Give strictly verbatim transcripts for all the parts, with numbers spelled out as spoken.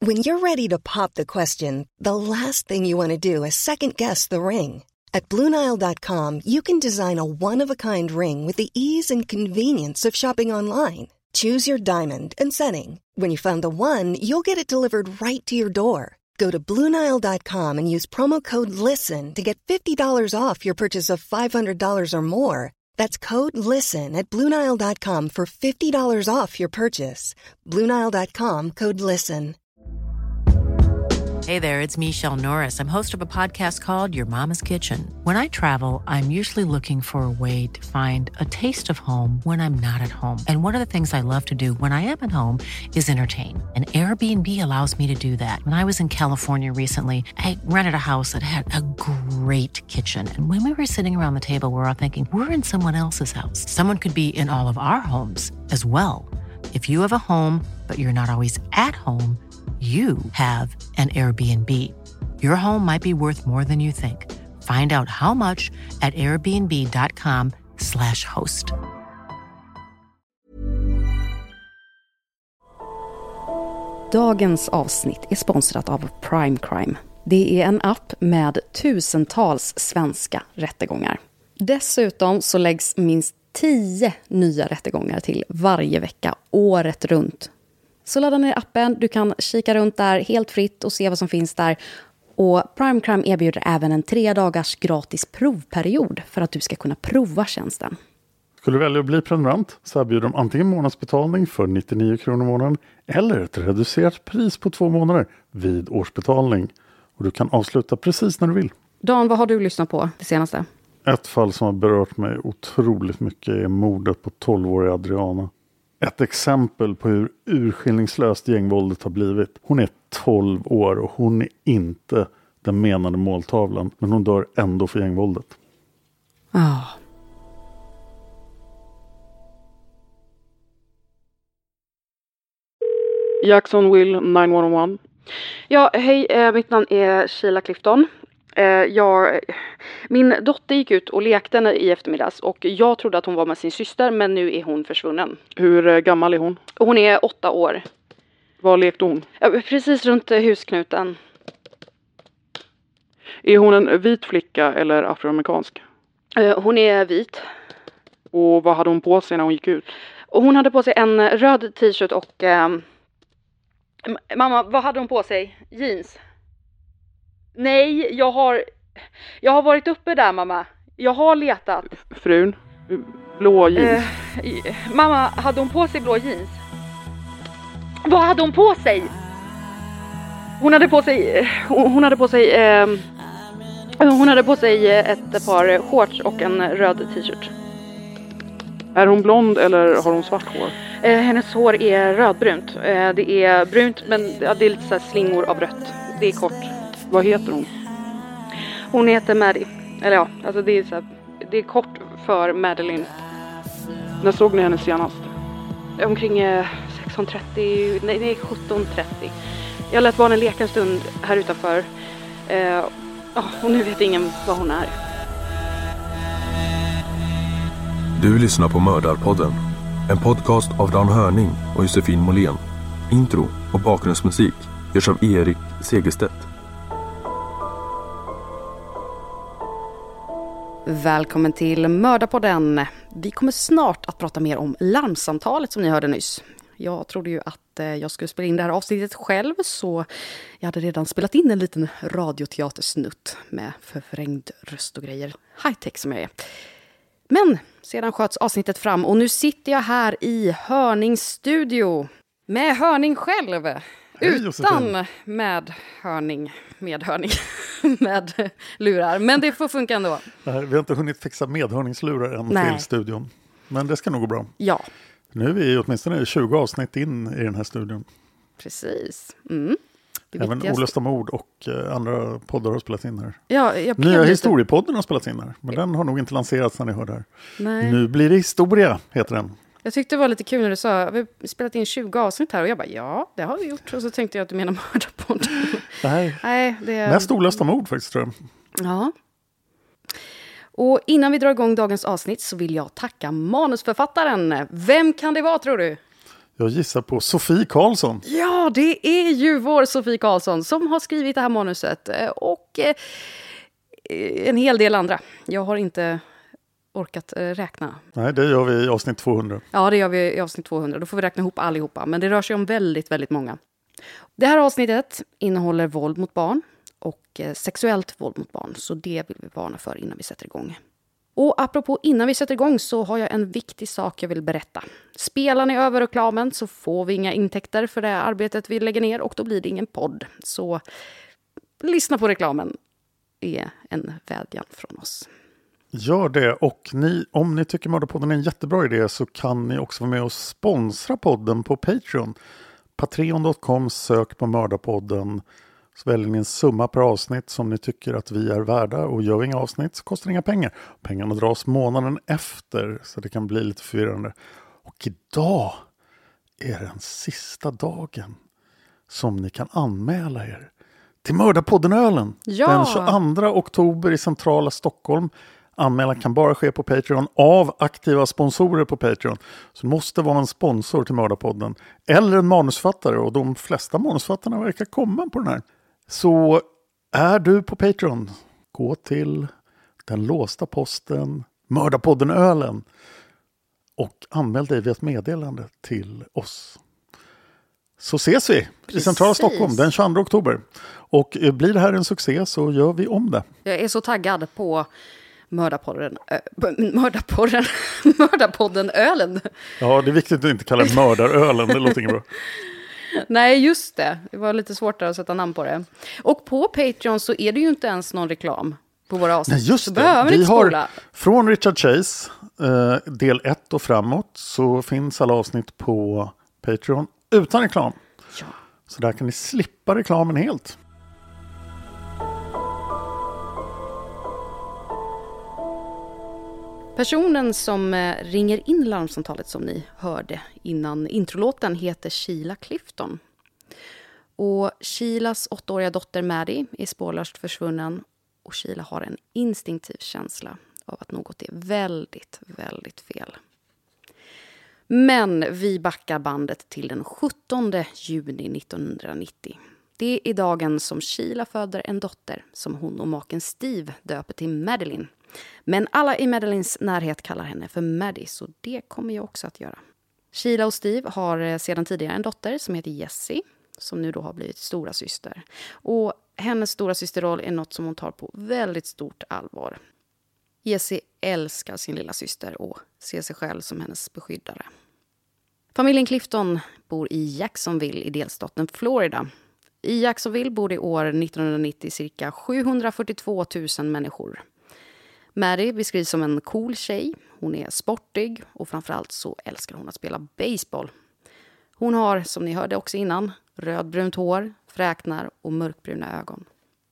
When you're ready to pop the question, the last thing you want to do is second-guess the ring. At Blue Nile dot com, you can design a one-of-a-kind ring with the ease and convenience of shopping online. Choose your diamond and setting. When you find the one, you'll get it delivered right to your door. Go to Blue Nile dot com and use promo code LISTEN to get fifty dollars off your purchase of five hundred dollars or more. That's code LISTEN at Blue Nile dot com for fifty dollars off your purchase. Blue Nile dot com, code LISTEN. Hey there, it's Michelle Norris. I'm host of a podcast called Your Mama's Kitchen. When I travel, I'm usually looking for a way to find a taste of home when I'm not at home. And one of the things I love to do when I am at home is entertain. And Airbnb allows me to do that. When I was in California recently, I rented a house that had a great kitchen. And when we were sitting around the table, we were all thinking, we're in someone else's house. Someone could be in all of our homes as well. If you have a home, but you're not always at home, you have an Airbnb. Your home might be worth more than you think. Find out how much at airbnb dot com slash host. Dagens avsnitt är sponsrat av Prime Crime. Det är en app med tusentals svenska rättegångar. Dessutom så läggs minst tio nya rättegångar till varje vecka, året runt. Så ladda ner appen, du kan kika runt där helt fritt och se vad som finns där. Och Prime Crime erbjuder även en tre dagars gratis provperiod för att du ska kunna prova tjänsten. Skulle du välja att bli prenumerant så erbjuder de antingen månadsbetalning för nittionio kronor i månaden eller ett reducerat pris på två månader vid årsbetalning. Och du kan avsluta precis när du vill. Dan, vad har du lyssnat på det senaste? Ett fall som har berört mig otroligt mycket är mordet på tolvåriga Adriana. Ett exempel på hur urskillningslöst gängvåldet har blivit. Hon är tolv år och hon är inte den menade måltavlan. Men hon dör ändå för gängvåldet. Ja. Oh. Jackson Will nio ett ett. Ja, hej. Eh, mitt namn är Sheila Clifton. Eh, jag, min dotter gick ut och lekte i eftermiddags och jag trodde att hon var med sin syster, men nu är hon försvunnen. Hur eh, gammal är hon? Hon är åtta år. Var lekte hon? Eh, precis runt eh, husknuten. Är hon en vit flicka eller afroamerikansk? Eh, hon är vit. Och vad hade hon på sig när hon gick ut? Och hon hade på sig en röd t-shirt och... Eh, mamma, vad hade hon på sig? Jeans? Nej, jag har jag har varit uppe där, mamma. Jag har letat. Frun? Blå jeans? Eh, mamma, hade hon på sig blå jeans? Vad hade hon på sig? Hon hade på sig hon hade på sig eh, hon hade på sig ett par shorts och en röd t-shirt. Är hon blond eller har hon svart hår? Eh, hennes hår är rödbrunt. Eh, det är brunt, men ja, det är lite så här slingor av rött. Det är kort. Vad heter hon? Hon heter Maddie. Eller ja, alltså det är så här, det är kort för Madeline. När såg ni henne senast? Omkring eh, sexton trettio, nej, nej sjutton trettio. Jag lät barnen leka en stund här utanför. Eh, oh, och nu vet ingen vad hon är. Du lyssnar på Mördarpodden. En podcast av Dan Hörning och Josefin Måhlén. Intro och bakgrundsmusik görs av Erik Segerstedt. Välkommen till Mördarpodden. Vi kommer snart att prata mer om larmsamtalet som ni hörde nyss. Jag trodde ju att jag skulle spela in det här avsnittet själv, så jag hade redan spelat in en liten radioteatersnutt med förvrängd röst och grejer. High-tech som jag är. Men sedan sköts avsnittet fram och nu sitter jag här i Hörnings studio med Hörning själv. Hej, utan Josefin. med Hörning, med Hörning, med lurar. Men det får funka ändå. Nej, vi har inte hunnit fixa medhörningslurar än Nej. till studion. Men det ska nog gå bra. Ja. Nu är vi åtminstone tjugo avsnitt in i den här studion. Precis. Mm. Även viktigaste... Olösta mord och eh, andra poddar har spelat in här. Ja, jag Nya lite... historiepodden har spelat in här. Men den har nog inte lanserats när ni hör det här. Nej. Nu blir det historia, heter den. Jag tyckte det var lite kul när du sa vi har spelat in tjugo avsnitt här. Och jag bara, ja, det har vi gjort. Och så tänkte jag att du menar Mördarpodden. Nej, Nej det är... mest olösta mord faktiskt, tror jag. Ja. Och innan vi drar igång dagens avsnitt så vill jag tacka manusförfattaren. Vem kan det vara, tror du? Jag gissar på Sofie Karlsson. Ja, det är ju vår Sofie Karlsson som har skrivit det här manuset. Och eh, en hel del andra. Jag har inte orkat eh, räkna. Nej, det gör vi i avsnitt tvåhundra. Ja, det gör vi i avsnitt tvåhundra. Då får vi räkna ihop allihopa. Men det rör sig om väldigt, väldigt många. Det här avsnittet innehåller våld mot barn och eh, sexuellt våld mot barn. Så det vill vi varna för innan vi sätter igång. Och apropå innan vi sätter igång så har jag en viktig sak jag vill berätta. Spelar ni över reklamen så får vi inga intäkter för det här arbetet vi lägger ner och då blir det ingen podd. Så lyssna på reklamen är en vädjan från oss. Gör det, och ni, om ni tycker Mördarpodden är en jättebra idé så kan ni också vara med och sponsra podden på Patreon. Patreon dot com, sök på Mördarpodden. Så väljer ni en summa per avsnitt som ni tycker att vi är värda, och gör vi inga avsnitt så kostar det inga pengar. Pengarna dras månaden efter så det kan bli lite förvirrande. Och idag är den sista dagen som ni kan anmäla er till Mördarpodden-ölen. Ja. Den tjugoandra oktober i centrala Stockholm. Anmälan kan bara ske på Patreon av aktiva sponsorer på Patreon. Så det måste vara en sponsor till Mördarpodden. Eller en manusfattare, och de flesta manusfattarna verkar komma på den här. Så är du på Patreon, gå till den låsta posten Mördarpodden-ölen och anmäl dig via ett meddelande till oss. Så ses vi Precis. i centrala Stockholm den tjugoandra oktober. Och blir det här en succé så gör vi om det. Jag är så taggad på Mördarpodden, äh, Mördarpodden, Mördarpodden-ölen. Ja, det är viktigt att inte kalla det Mördarölen, det låter inget bra. Nej, just det. Det var lite svårt att sätta namn på det. Och på Patreon så är det ju inte ens någon reklam på våra avsnitt. Nej, just så det. Vi har från Richard Chase, eh, del ett och framåt, så finns alla avsnitt på Patreon utan reklam. Ja. Så där kan ni slippa reklamen helt. Personen som ringer in larmsamtalet som ni hörde innan introlåten heter Sheila Clifton. Och Sheilas åttaåriga dotter Maddie är spårlöst försvunnen, och Sheila har en instinktiv känsla av att något är väldigt, väldigt fel. Men vi backar bandet till den sjuttonde juni nittonhundranittio. Det är dagen som Sheila föder en dotter som hon och maken Steve döper till Madeline. Men alla i Madelines närhet kallar henne för Maddie, så det kommer jag också att göra. Sheila och Steve har sedan tidigare en dotter som heter Jessie, som nu då har blivit stora syster. Och hennes stora systerroll är något som hon tar på väldigt stort allvar. Jessie älskar sin lilla syster och ser sig själv som hennes beskyddare. Familjen Clifton bor i Jacksonville i delstaten Florida. I Jacksonville bor det år nittonhundranittio cirka sjuhundrafyrtiotvå tusen människor. Maddie beskrivs som en cool tjej. Hon är sportig och framförallt så älskar hon att spela baseball. Hon har, som ni hörde också innan, rödbrunt hår, fräknar och mörkbruna ögon.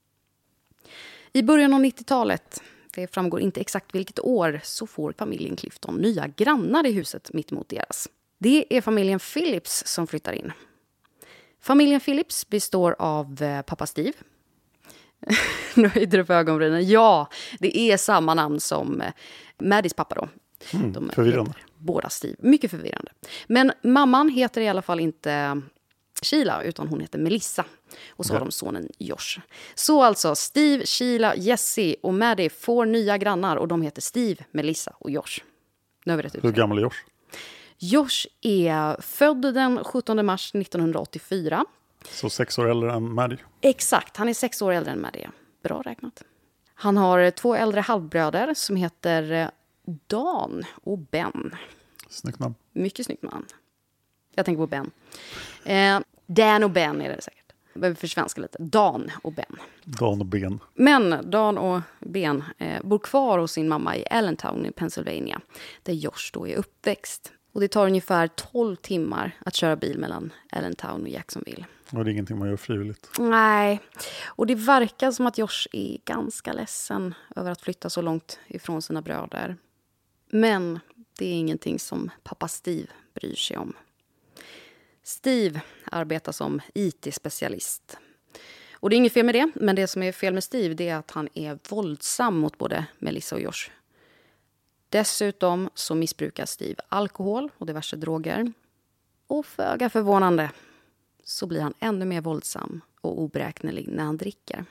I början av nittiotalet, det framgår inte exakt vilket år, så får familjen Clifton nya grannar i huset mitt emot deras. Det är familjen Phillips som flyttar in. Familjen Phillips består av pappa Steve. Nu höjde du på ögonbrynen. Ja, det är samma namn som Maddies pappa då. Mm, De förvirrande. Båda Steve. Mycket förvirrande. Men mamman heter i alla fall inte Sheila, utan hon heter Melissa. Och så ja. har de sonen Josh. Så alltså Steve, Sheila, Jessie och Maddie får nya grannar, och de heter Steve, Melissa och Josh. Nu har vi rätt ut. Hur gammal är Josh? Josh är född den sjuttonde mars nittonhundraåttiofyra. Så sex år äldre än Maddie. Exakt, han är sex år äldre än Maddie. Bra räknat. Han har två äldre halvbröder som heter Dan och Ben. Snyggt namn. Mycket snyggt namn. Jag tänker på Ben. Eh, Dan och Ben är det säkert. Jag behöver försvenska lite. Dan och Ben. Dan och Ben. Men Dan och Ben eh, bor kvar hos sin mamma i Allentown i Pennsylvania. Där Josh då är uppväxt. Och det tar ungefär tolv timmar att köra bil mellan Allentown och Jacksonville. Och det är ingenting man gör frivilligt. Nej, och det verkar som att Josh är ganska ledsen över att flytta så långt ifrån sina bröder. Men det är ingenting som pappa Steve bryr sig om. Steve arbetar som I T-specialist. Och det är inget fel med det, men det som är fel med Steve det är att han är våldsam mot både Melissa och Josh. Dessutom så missbrukar Steve alkohol och diverse droger. Och föga förvånande så blir han ännu mer våldsam och oberäknelig när han dricker.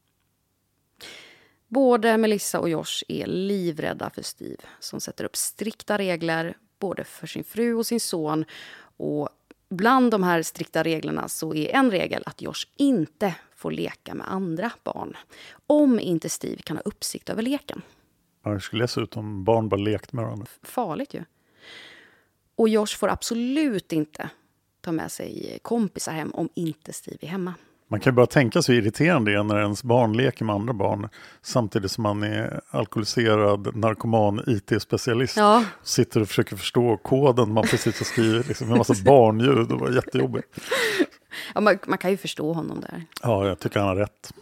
Både Melissa och Josh är livrädda för Steve som sätter upp strikta regler både för sin fru och sin son. Och bland de här strikta reglerna så är en regel att Josh inte får leka med andra barn. Om inte Steve kan ha uppsikt över leken. Ja, det skulle läsa ut om barn bara lekt med varandra. Farligt ju. Och Josh får absolut inte ta med sig kompisar hem om inte Steve är hemma. Man kan bara tänka sig hur irriterande det är när ens barn leker med andra barn samtidigt som man är alkoholiserad, narkoman, I T-specialist. Ja. Sitter och försöker förstå koden man precis har skrivit. Liksom, en massa barnljud, det var jättejobbigt. Ja, man, man kan ju förstå honom där. Ja, jag tycker han har rätt.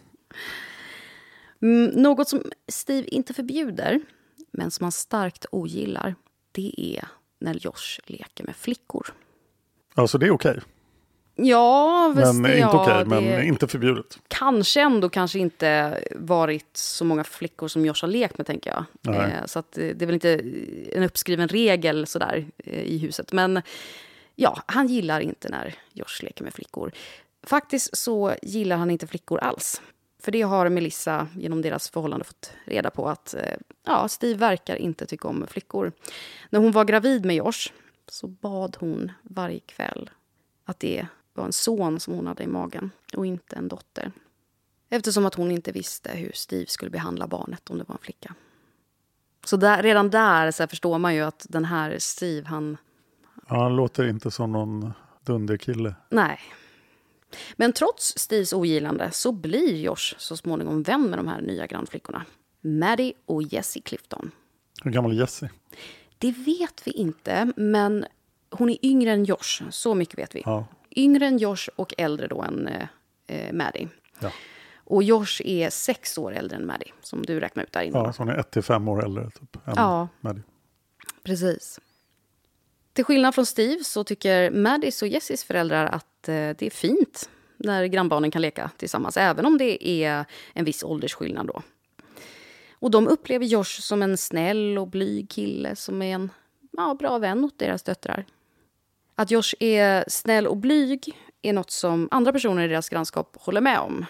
Mm, något som Steve inte förbjuder, men som han starkt ogillar, det är när Josh leker med flickor. Alltså det är okej. Ja, visst, men inte ja, okej, det men inte förbjudet. Kanske ändå kanske inte varit så många flickor som Josh har lekt med, tänker jag. Eh, så att det är väl inte en uppskriven regel sådär eh, i huset. Men ja, han gillar inte när Josh leker med flickor. Faktiskt så gillar han inte flickor alls. För det har Melissa genom deras förhållande fått reda på att eh, ja, Steve verkar inte tycka om flickor. När hon var gravid med Josh så bad hon varje kväll att det var en son som hon hade i magen och inte en dotter. Eftersom att hon inte visste hur Steve skulle behandla barnet om det var en flicka. Så där, redan där så förstår man ju att den här Steve, han... Ja, han låter inte som någon dunderkille. Nej. Men trots Steves ogillande så blir Josh så småningom vän med de här nya grannflickorna. Maddie och Jessie Clifton. Hur gammal är Jessie? Det vet vi inte, men hon är yngre än Josh, så mycket vet vi. Ja. Yngre än Josh och äldre då än eh, Maddie. Ja. Och Josh är sex år äldre än Maddie, som du räknar ut där inne. Ja, så hon är ett till fem år äldre typ, än ja, Maddie. Precis. Till skillnad från Steve så tycker Maddies och Jessies föräldrar att eh, det är fint när grannbarnen kan leka tillsammans, även om det är en viss åldersskillnad då. Och de upplever Josh som en snäll och blyg kille som är en ja, bra vän åt deras döttrar. Att Josh är snäll och blyg är något som andra personer i deras grannskap håller med om.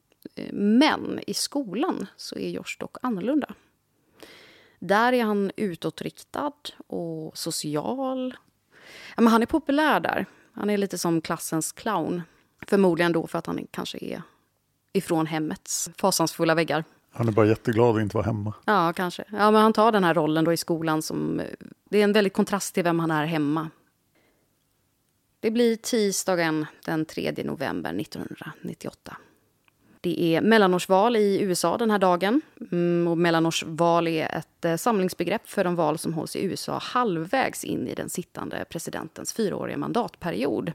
Men i skolan så är Josh dock annorlunda. Där är han utåtriktad och social. Ja, men han är populär där. Han är lite som klassens clown. Förmodligen då för att han kanske är ifrån hemmets fasansfulla väggar. Han är bara jätteglad att inte vara hemma. Ja, kanske. Ja, men han tar den här rollen då i skolan som... Det är en väldigt kontrast till vem han är hemma. Det blir tisdagen den tredje november nittonhundranittioåtta. Det är mellanårsval i U S A den här dagen. Mm, och mellanårsval är ett eh, samlingsbegrepp för de val som hålls i U S A halvvägs in i den sittande presidentens fyraåriga mandatperiod.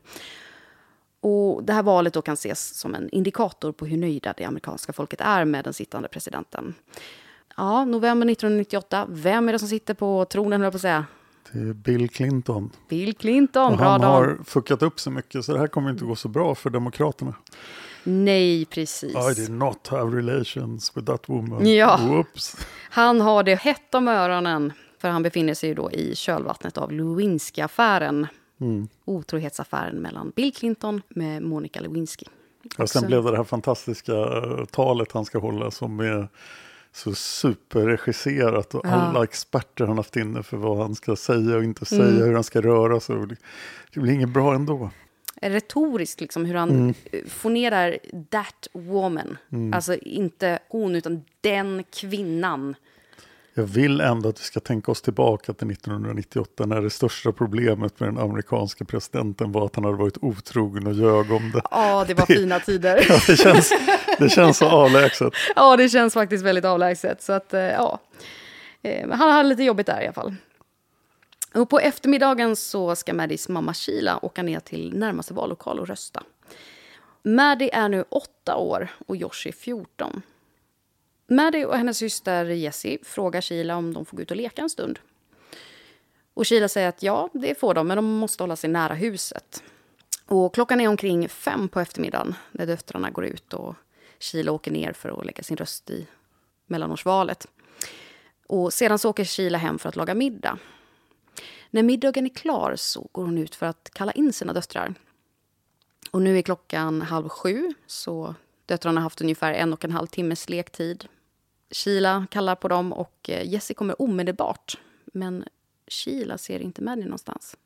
Och det här valet då kan ses som en indikator på hur nöjda det amerikanska folket är med den sittande presidenten. Ja, november nittonhundranittioåtta. Vem är det som sitter på tronen, höll jag på att säga? Det är Bill Clinton. Bill Clinton, och bra han dag. har fuckat upp så mycket så det här kommer inte gå så bra för demokraterna. Nej, precis. I did not have relations with that woman. Ja. Whoops. Han har det hett om öronen för han befinner sig ju då i kölvattnet av Lewinsky-affären. Mm. Otrohetsaffären mellan Bill Clinton med Monica Lewinsky. Och sen blev det det här fantastiska talet han ska hålla som är så superregisserat och ja. Alla experter han haft inne för vad han ska säga och inte säga, mm. hur han ska röra sig. Det blir inget bra ändå. Retoriskt liksom hur han mm. fonerar that woman. Mm. Alltså inte hon utan den kvinnan. Jag vill ändå att vi ska tänka oss tillbaka till nittonhundranittioåtta när det största problemet med den amerikanska presidenten var att han hade varit otrogen och ljög om det. Ja, det var det, fina tider. Ja, det, känns, det känns så avlägset. Ja, det känns faktiskt väldigt avlägset. Så att, ja. Han hade lite jobbigt där i alla fall. Och på eftermiddagen så ska Maddies mamma Sheila åka ner till närmaste vallokal och rösta. Maddie är nu åtta år och Josh är fjorton. Maddie och hennes syster Jessie frågar Sheila om de får gå ut och leka en stund. Och Sheila säger att ja, det får de, men de måste hålla sig nära huset. Och klockan är omkring fem på eftermiddagen när döttrarna går ut och Sheila åker ner för att lägga sin röst i mellanårsvalet. Och sedan så åker Sheila hem för att laga middag. När middagen är klar så går hon ut för att kalla in sina döttrar. Och nu är klockan halv sju, så döttrarna har haft ungefär en och en halv timmes lektid. Sheila kallar på dem och Jessie kommer omedelbart. Men Sheila ser inte Maddie någonstans.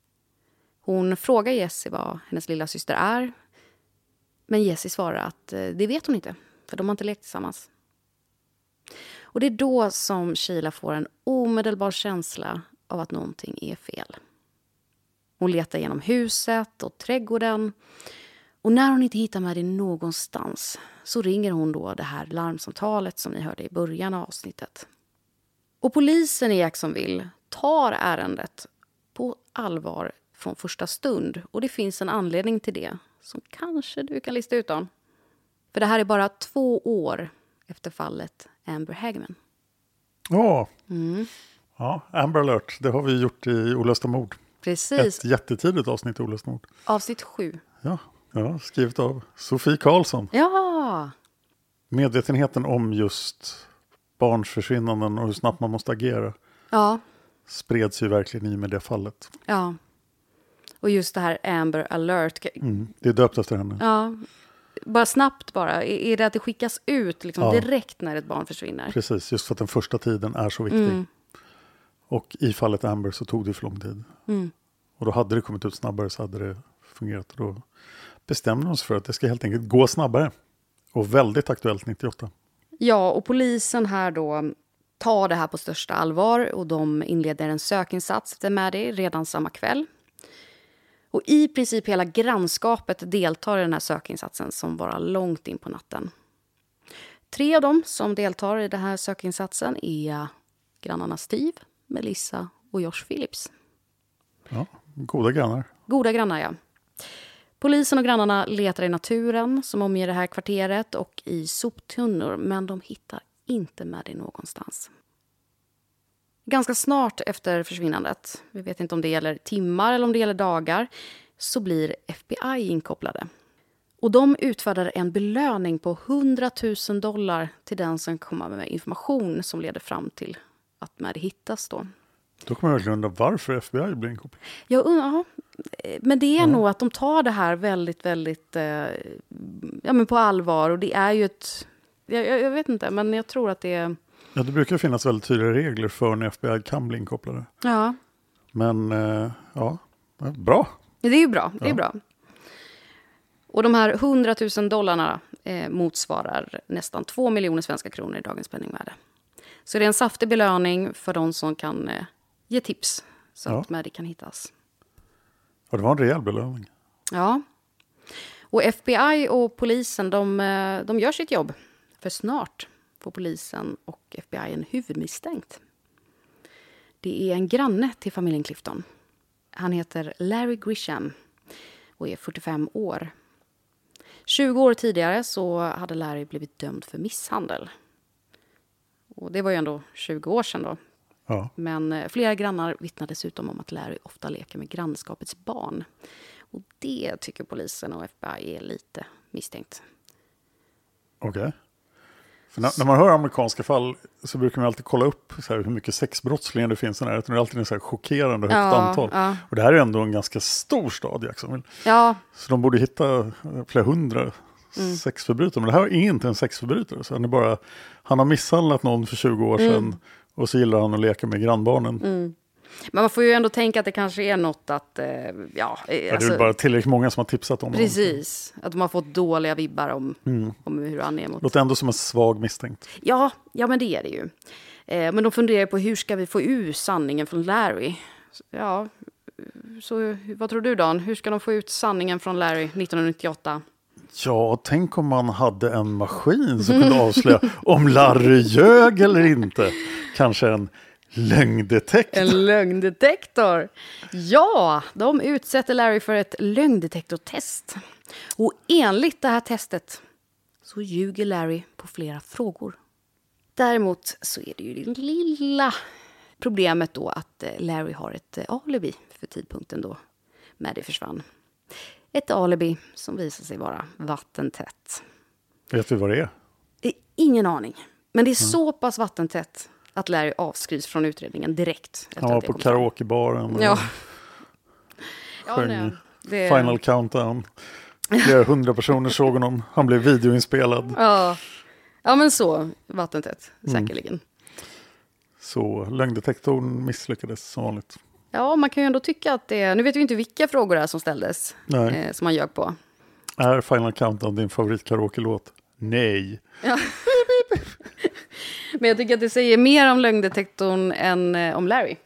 Hon frågar Jessie vad hennes lilla syster är. Men Jessie svarar att det vet hon inte, för de har inte lekt tillsammans. Och det är då som Sheila får en omedelbar känsla av att någonting är fel. Hon letar genom huset och trädgården. Och när hon inte hittar Maddie någonstans så ringer hon då det här larmsamtalet som ni hörde i början av avsnittet. Och polisen i Jacksonville tar ärendet på allvar från första stund. Och det finns en anledning till det som kanske du kan lista ut om. För det här är bara två år efter fallet Amber Hageman. Ja, Mm. ja Amber Alert, det har vi gjort i Olösta mord. Precis, Ett jättetidigt avsnitt i Olösta mord. avsnitt sju. Ja, ja, skrivet av Sofie Karlsson. Ja, Medvetenheten om just barns försvinnanden och hur snabbt man måste agera ja, spreds ju verkligen i med det fallet. ja. Och just det här Amber Alert. Mm, det är döpt efter henne. Ja, bara snabbt bara. Är är det att det skickas ut liksom, Ja. direkt när ett barn försvinner? Precis, just för att den första tiden är så viktig. Mm. Och i fallet Amber så tog det för lång tid. Mm. Och då hade det kommit ut snabbare så hade det fungerat. Och då bestämde de sig för att det ska helt enkelt gå snabbare. Och väldigt aktuellt nittioåtta. Ja, och polisen här då tar det här på största allvar och de inleder en sökinsats efter Maddie redan samma kväll. Och i princip hela grannskapet deltar i den här sökinsatsen som varar långt in på natten. Tre av dem som deltar i den här sökinsatsen är grannarna Steve, Melissa och Josh Phillips. Ja, goda grannar. Goda grannar, ja. Polisen och grannarna letar i naturen som omger det här kvarteret och i soptunnor, men de hittar inte Maddie någonstans. Ganska snart efter försvinnandet, vi vet inte om det gäller timmar eller om det gäller dagar, så blir F B I inkopplade. Och de utfärdar en belöning på hundratusen dollar till den som kommer med information som leder fram till att Maddie hittas då. Då kommer jag verkligen undra varför F B I blir inkopplad. Jag undrar, ja, men det är Ja. nog att de tar det här väldigt, väldigt eh, ja, men på allvar. Och det är ju ett, jag, jag vet inte, men jag tror att det är... Ja, det brukar finnas väldigt tydliga regler för när F B I kan bli inkopplade. Ja, Men eh, ja, bra. det är ju bra, det är Ja. bra. Och de här hundratusen dollarna eh, motsvarar nästan två miljoner svenska kronor i dagens penningvärde. Så det är en saftig belöning för de som kan eh, ge tips så Ja. att Maddie kan hittas. Ja, det var en rejäl belöning. Ja. Och F B I och polisen, de, eh, de gör sitt jobb. För snart får polisen och F B I en huvudmisstänkt. Det är en granne till familjen Clifton. Han heter Larry Grisham och är fyrtiofem år. tjugo år tidigare så hade Larry blivit dömd för misshandel. Och det var ju ändå tjugo år sedan då. Ja. Men eh, flera grannar vittnar dessutom om att Larry ofta leker med grannskapets barn. Och det tycker polisen och F B I är lite misstänkt. Okej. För när, när man hör amerikanska fall så brukar man alltid kolla upp så här, hur mycket sexbrottslingar det finns i närheten. Det är alltid en så här chockerande högt Ja, antal. ja. Och det här är ändå en ganska stor stad, Jacksonville. Ja, Så de borde hitta flera hundra Mm. sexförbrytare. Men det här är inte en sexförbrytare. Så han, är bara, han har misshandlat någon för tjugo år sedan. Mm. Och så gillar han att leka med grannbarnen. men man får ju ändå tänka att det kanske är något att, eh, ja, eh, Ja, det är alltså, väl bara tillräckligt många som har tipsat om honom. precis. Att de har fått dåliga vibbar om, om hur han är mot... Låter ändå som en svag misstänkt. Ja, ja, men det är det ju. Eh, men de funderar på hur ska vi få ut sanningen från Larry? Ja, så vad tror du, Dan? Hur ska de få ut sanningen från Larry nittonhundranittioåtta? Ja, tänk om man hade en maskin som kunde avslöja om Larry ljög eller inte. Kanske en lögndetektor. En lögndetektor. Ja, de utsätter Larry för ett lögndetektortest. Och enligt det här testet så ljuger Larry på flera frågor. Däremot så är det ju det lilla problemet då att Larry har ett alibi för tidpunkten då Maddie försvann. Ett alibi som visar sig vara vattentätt. Vet vi vad det är? Ingen aning. Men det är så pass vattentätt att Larry avskrivs från utredningen direkt. Han var på karaokebaren. Ja. Sjöng ja det... Final Countdown. Flera hundra personer såg honom. Han blev videoinspelad. Ja, ja men så vattentätt, säkerligen. Mm. Så lögndetektorn misslyckades som vanligt. Ja, man kan ju ändå tycka att det... Nu vet vi inte vilka frågor det är som ställdes. Eh, som man ljög på. Är Final Countdown din favoritkaraoke-låt? Nej. Ja. Men jag tycker att det säger mer om lögndetektorn än eh, om Larry.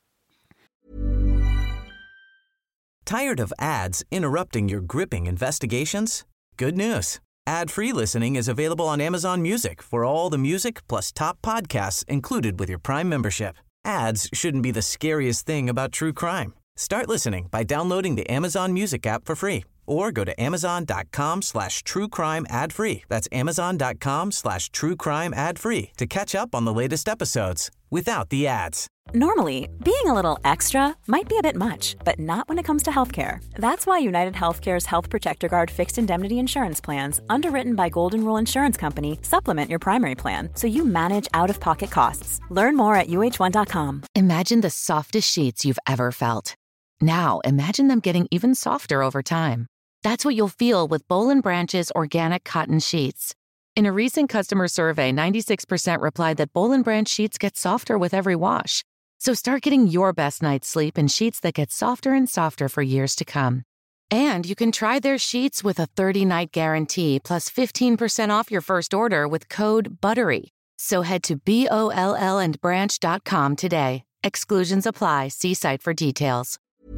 Tired of ads interrupting your gripping investigations? Good news. Ad-free listening is available on Amazon Music for all the music plus top podcasts included with your Prime membership. Ads shouldn't be the scariest thing about true crime. Start listening by downloading the Amazon Music app for free or go to amazon.com slash true crime ad free. That's amazon.com slash true crime ad free to catch up on the latest episodes without the ads. Normally, being a little extra might be a bit much, but not when it comes to healthcare. That's why United Healthcare's Health Protector Guard fixed indemnity insurance plans, underwritten by Golden Rule Insurance Company, supplement your primary plan so you manage out-of-pocket costs. Learn more at U H one dot com. Imagine the softest sheets you've ever felt. Now, imagine them getting even softer over time. That's what you'll feel with Boll and Branch's organic cotton sheets. In a recent customer survey, ninety-six percent replied that Boll and Branch sheets get softer with every wash. So start getting your best night's sleep in sheets that get softer and softer for years to come. And you can try their sheets with a thirty-night guarantee plus fifteen percent off your first order with code BUTTERY. So head to B O L L and branch dot com today. Exclusions apply. See site for details.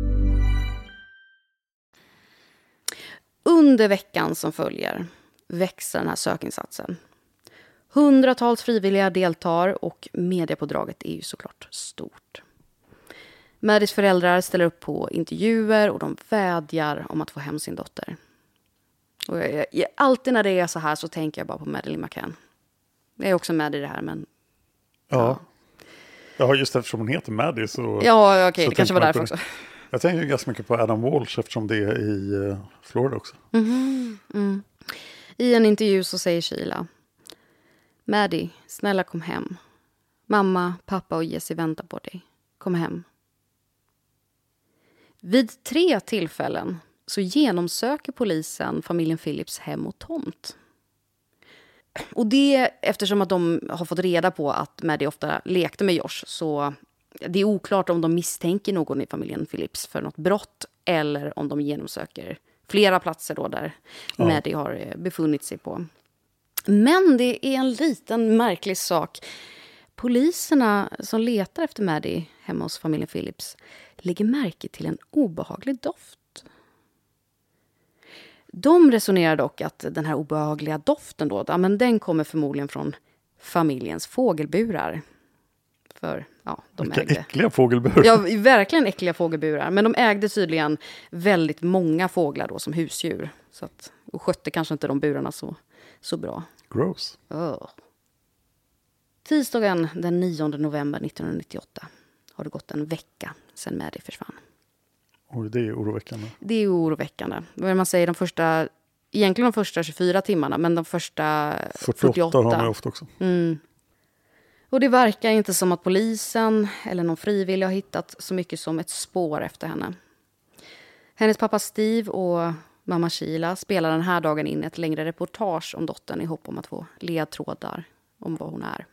Under veckan som följer växer den här sökinsatsen. Hundratals frivilliga deltar och mediepådraget är ju såklart stort. Maddys föräldrar ställer upp på intervjuer och de vädjar om att få hem sin dotter. Och jag, jag, alltid när det är så här så tänker jag bara på Madeleine McCann. Jag är också med i det här, men... Ja, ja just eftersom hon heter Maddie så... Ja, okej, okay, det kanske var därför också. Jag tänker ju ganska mycket på Adam Walsh eftersom det är i uh, Florida också. Mm-hmm. Mm. I en intervju så säger Sheila: Maddie, snälla kom hem. Mamma, pappa och Jesse väntar på dig. Kom hem. Vid tre tillfällen så genomsöker polisen familjen Phillips hem och tomt. Och det eftersom att de har fått reda på att Maddie ofta lekte med Josh, så det är oklart om de misstänker någon i familjen Phillips för något brott eller om de genomsöker flera platser då där ja. Maddie har befunnit sig på. Men det är en liten märklig sak. Poliserna som letar efter Maddie hemma hos familjen Phillips lägger märke till en obehaglig doft. De resonerar dock att den här obehagliga doften då, ja, men den kommer förmodligen från familjens fågelburar. För, ja, de Vilka ägde... äckliga fågelburar. Ja, verkligen äckliga fågelburar. Men de ägde tydligen väldigt många fåglar då som husdjur. Så att, och skötte kanske inte de burarna så, så bra. Gross. Oh. Tisdagen den nionde november nittonhundranittioåtta har det gått en vecka sedan Maddie försvann. Oj, det är oroväckande. Det är oroväckande. Vad man säger, de första, egentligen de första tjugofyra timmarna, men de första fyrtioåtta. fyrtioåtta har man ofta också. Mm. Och det verkar inte som att polisen eller någon frivillig har hittat så mycket som ett spår efter henne. Hennes pappa Steve och mamma Sheila spelar den här dagen in ett längre reportage om dottern i hopp om att få ledtrådar om vad hon är.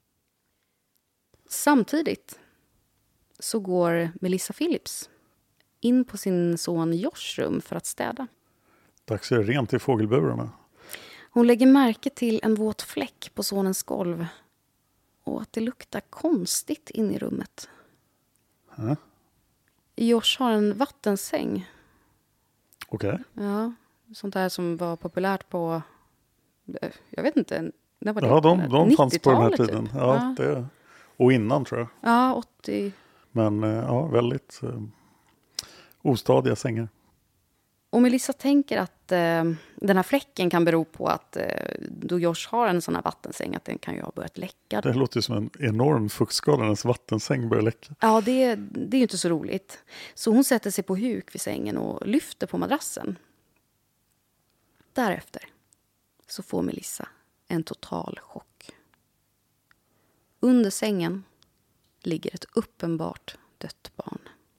Samtidigt så går Melissa Phillips in på sin son Josh rum för att städa. Dags är det rent i fågelburarna. Hon lägger märke till en våt fläck på sonens golv och att det luktar konstigt in i rummet. Huh? Josh har en vattensäng. Okej. Okay. Ja, sånt där som var populärt på, jag vet inte, när var det? Ja, de, de fanns på den här tiden. Typ. Ja, ja. Det, och innan tror jag. Ja, åttio. Men ja, väldigt eh, ostadiga sängar. Och Melissa tänker att eh, den här fläcken kan bero på att eh, då Josh har en sån här vattensäng att den kan ju ha börjat läcka. Det låter ju som en enorm fuktskada när ens vattensäng börjar läcka. Ja, det, det är ju inte så roligt. Så hon sätter sig på huk vid sängen och lyfter på madrassen. Därefter så får Melissa en total chock. Under sängen ligger ett uppenbart dött barn.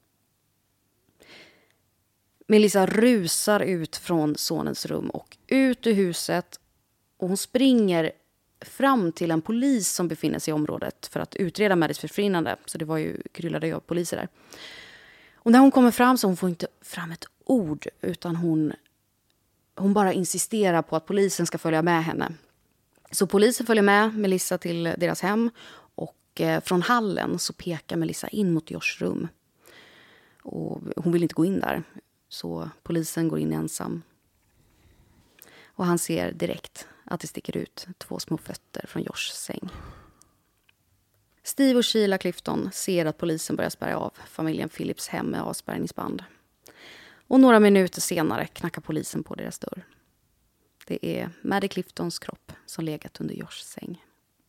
Melissa rusar ut från sonens rum och ut ur huset. Och hon springer fram till en polis som befinner sig i området för att utreda Maddys försvinnande. Så det var ju kryllade av poliser där. Och när hon kommer fram så hon får inte fram ett ord, utan hon, hon bara insisterar på att polisen ska följa med henne. Så polisen följer med Melissa till deras hem, och eh, från hallen så pekar Melissa in mot Joshs rum. Och hon vill inte gå in där, så polisen går in ensam. Och han ser direkt att det sticker ut två små fötter från Joshs säng. Steve och Sheila Clifton ser att polisen börjar spärra av familjen Phillips hem med avspärrningsband. Och några minuter senare knackar polisen på deras dörr. Det är Maddie Cliftons kropp som legat under Joshs säng.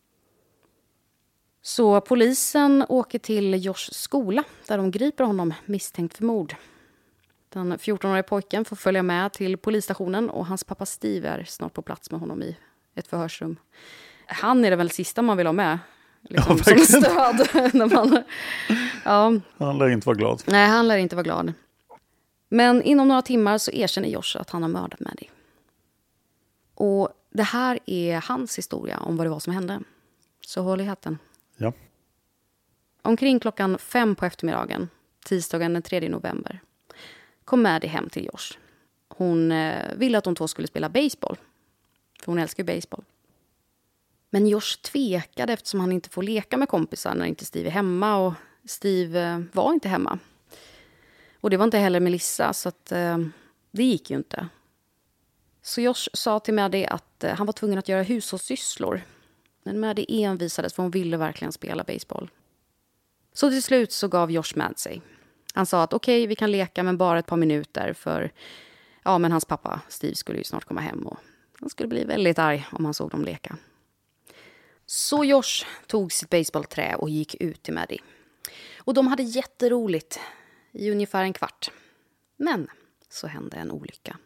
Så polisen åker till Joshs skola där de griper honom misstänkt för mord. Den fjortonåriga pojken får följa med till polisstationen och hans pappa Steve är snart på plats med honom i ett förhörsrum. Han är det väl sista man vill ha med. Liksom, ja, som stöd. när man, ja. Han lär inte vara glad. Nej, han lär inte vara glad. Men inom några timmar så erkänner Josh att han har mördat Maddie. Och det här är hans historia om vad det var som hände. Så håll i hatten. Ja. Omkring klockan fem på eftermiddagen, tisdagen den tredje november, kom Maddie hem till Josh. Hon eh, ville att de två skulle spela baseball. För hon älskar ju baseball. Men Josh tvekade eftersom han inte får leka med kompisar när inte Steve är hemma. Och Steve eh, var inte hemma. Och det var inte heller Melissa, så att, eh, det gick ju inte. Så Josh sa till Maddie att eh, han var tvungen att göra hushållssysslor. Men Maddie envisades för hon ville verkligen spela baseball. Så till slut så gav Josh med sig. Han sa att okej, okay, vi kan leka men bara ett par minuter, för ja, men hans pappa Steve skulle ju snart komma hem och han skulle bli väldigt arg om han såg dem leka. Så Josh tog sitt baseballträ och gick ut till Maddie. Och de hade jätteroligt i ungefär en kvart. Men så hände en olycka.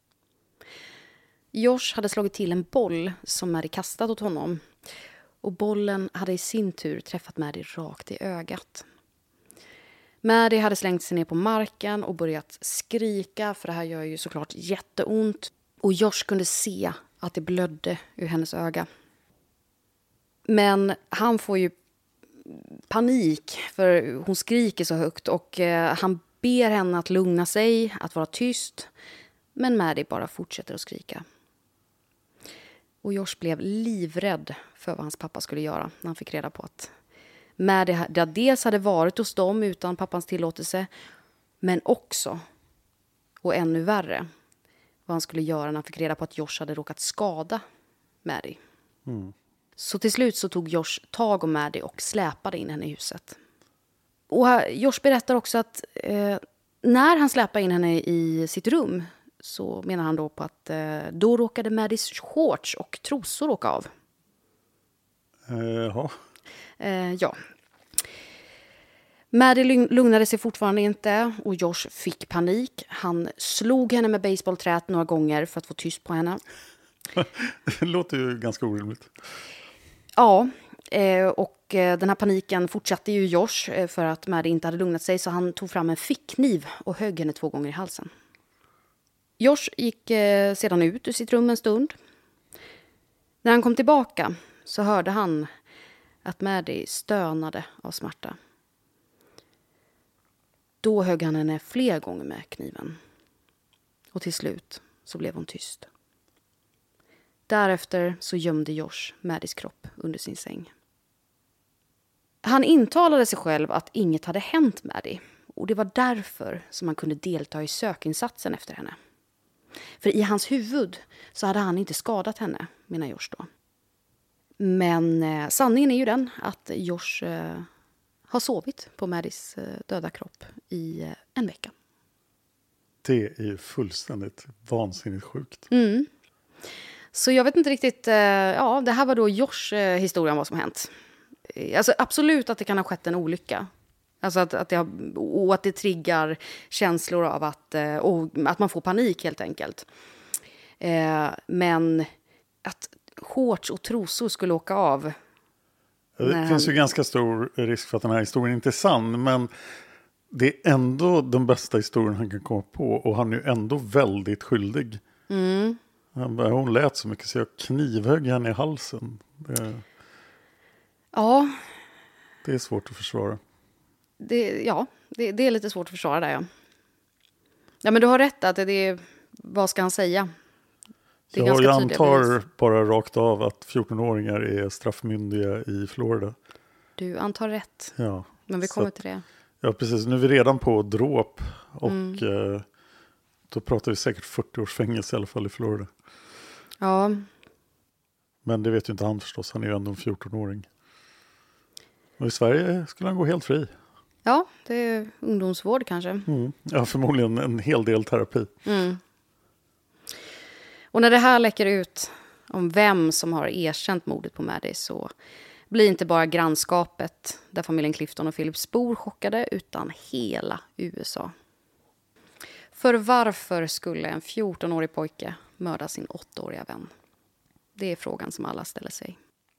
Josh hade slagit till en boll som Maddie kastat åt honom. Och bollen hade i sin tur träffat Maddie rakt i ögat. Maddie hade slängt sig ner på marken och börjat skrika, för det här gör ju såklart jätteont. Och Josh kunde se att det blödde ur hennes öga. Men han får ju panik för hon skriker så högt och eh, han ber henne att lugna sig, att vara tyst. Men Maddie bara fortsätter att skrika. Och Josh blev livrädd för vad hans pappa skulle göra när han fick reda på att Maddie dels hade varit hos dem utan pappans tillåtelse, men också, och ännu värre, vad han skulle göra när han fick reda på att Josh hade råkat skada Maddie. Mm. Så till slut så tog Josh tag om Maddie och släpade in henne i huset. Och Josh berättar också att eh, när han släpade in henne i sitt rum så menar han då på att eh, då råkade Maddies shorts och trosor åka av. Jaha. Eh, ja. Maddie lugnade sig fortfarande inte och Josh fick panik. Han slog henne med baseballträt några gånger för att få tyst på henne. Det låter ju ganska orimligt. Ja, eh, och den här paniken fortsatte ju Josh för att Maddie inte hade lugnat sig, så han tog fram en fickkniv och högg henne två gånger i halsen. Josh gick eh, sedan ut ur sitt rum en stund. När han kom tillbaka så hörde han att Maddie stönade av smärta. Då högg han henne fler gånger med kniven. Och till slut så blev hon tyst. Därefter så gömde Josh Maddies kropp under sin säng. Han intalade sig själv att inget hade hänt Maddie. Och det var därför som han kunde delta i sökinsatsen efter henne. För i hans huvud så hade han inte skadat henne, menar Josh då. Men eh, sanningen är ju den att Josh eh, har sovit på Maddies eh, döda kropp i eh, en vecka. Det är ju fullständigt vansinnigt sjukt. Mm. Så jag vet inte riktigt, eh, ja det här var då Josh eh, historia om vad som hänt. Alltså absolut att det kan ha skett en olycka. Alltså att, att det har, och att det triggar känslor av att, och att man får panik helt enkelt. Eh, men att shorts och trosor skulle åka av. Det Nej. finns ju ganska stor risk för att den här historien inte är sann, men det är ändå den bästa historien han kan komma på, och han är ju ändå väldigt skyldig. Mm. Han bara, hon lät så mycket så jag knivhögg henne i halsen. Det, Ja. det är svårt att försvara. Det, ja, det, det är lite svårt att försvara där, ja. Ja, men du har rätt att det är, vad ska han säga? Det är Ja, ganska jag tydliga antar bevis. bara rakt av att fjorton-åringar är straffmyndiga i Florida. Du antar rätt, Ja, men vi kommer att, till det. Ja, precis. Nu är vi redan på dråp, och Mm. eh, då pratar vi säkert fyrtio års fängelse i alla fall i Florida. Ja, Men det vet ju inte han förstås, han är ju ändå en fjorton-åring. Och i Sverige skulle han gå helt fri. ja, det är ungdomsvård kanske. Mm. Ja, förmodligen en hel del terapi. Mm. Och när det här läcker ut om vem som har erkänt mordet på Maddie, så blir inte bara grannskapet där familjen Clifton och Phillips bor chockade, utan hela U S A. För varför skulle en fjorton-årig pojke mörda sin åttaåriga vän? Det är frågan som alla ställer sig.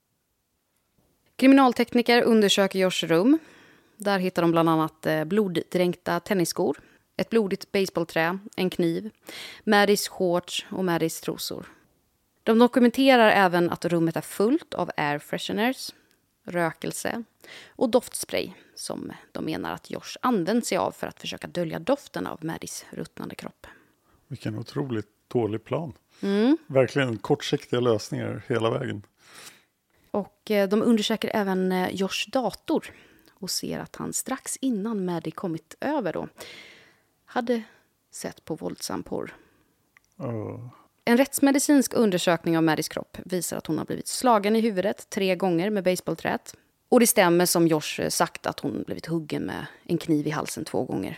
Kriminaltekniker undersöker Joshs rum. Där hittar de bland annat bloddränkta tennisskor, ett blodigt baseballträ, en kniv, Maddies shorts och Maddies trosor. De dokumenterar även att rummet är fullt av air fresheners, rökelse och doftspray som de menar att Josh använt sig av för att försöka dölja doften av Maddies ruttnande kropp. Vilken otroligt dålig plan. Mm. Verkligen kortsiktiga lösningar hela vägen. Och eh, de undersöker även eh, Joshs dator och ser att han strax innan Maddie kommit över då hade sett på våldsam porr. Uh. En rättsmedicinsk undersökning av Maddies kropp visar att hon har blivit slagen i huvudet tre gånger med baseballträt. Och det stämmer som Josh sagt att hon blivit huggen med en kniv i halsen två gånger.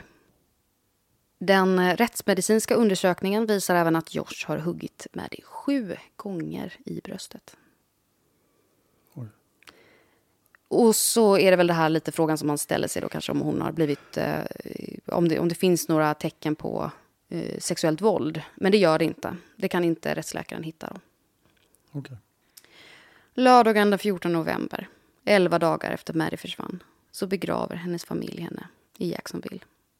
Den rättsmedicinska undersökningen visar även att Josh har huggit Maddie sju gånger i bröstet. Oj. Och så är det väl det här lite frågan som man ställer sig då kanske om hon har blivit, eh, om, det, om det finns några tecken på eh, sexuellt våld. Men det gör det inte. Det kan inte rättsläkaren hitta då. Okay. Lördagen den fjortonde november, elva dagar efter Maddie försvann, så begraver hennes familj henne i Jacksonville.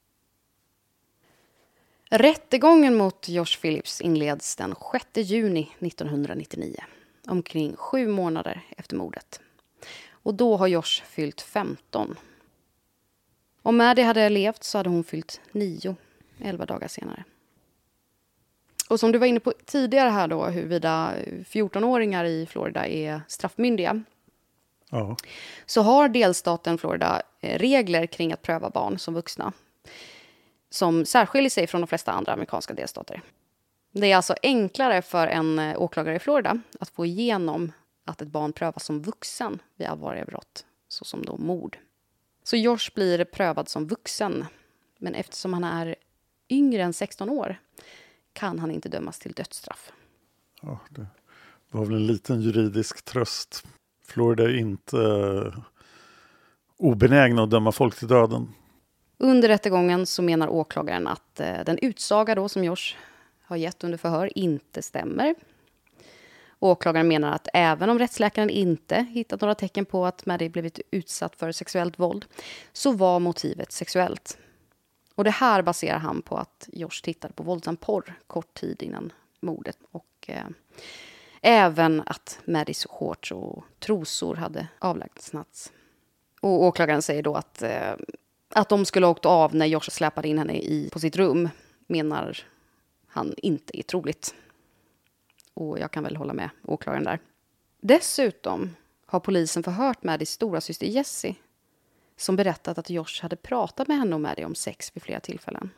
Rättegången mot Josh Phillips inleds den sjätte juni nittonhundranittionio, omkring sju månader efter mordet. Och då har Josh fyllt femton. Om Maddie hade levt så hade hon fyllt nio, elva dagar senare. Och som du var inne på tidigare här då, huruvida fjorton-åringar i Florida är straffmyndiga. Ja. Så har delstaten Florida regler kring att pröva barn som vuxna, som särskiljer sig från de flesta andra amerikanska delstater. Det är alltså enklare för en åklagare i Florida att få igenom att ett barn prövas som vuxen vid allvarliga brott, såsom då mord. Så Josh blir prövad som vuxen, men eftersom han är yngre än sexton år kan han inte dömas till dödsstraff. Ja, det var väl en liten juridisk tröst. Florida är inte uh, obenägna att döma folk till döden. Under rättegången så menar åklagaren att uh, den utsaga då som Josh har gett under förhör inte stämmer. Åklagaren menar att även om rättsläkaren inte hittat några tecken på att Maddie blivit utsatt för sexuellt våld, så var motivet sexuellt. Och det här baserar han på att Josh tittade på våldsam porr kort tid innan mordet. Och eh, även att Maddies shorts och trosor hade avlägsnats. Och åklagaren säger då att, eh, att de skulle ha åkt av när Josh släpade in henne i, på sitt rum, menar han inte är troligt. Och jag kan väl hålla med åklagaren där. Dessutom har polisen förhört Maddies stora syster Jessie, som berättat att Josh hade pratat med henne och Maddie om sex vid flera tillfällen.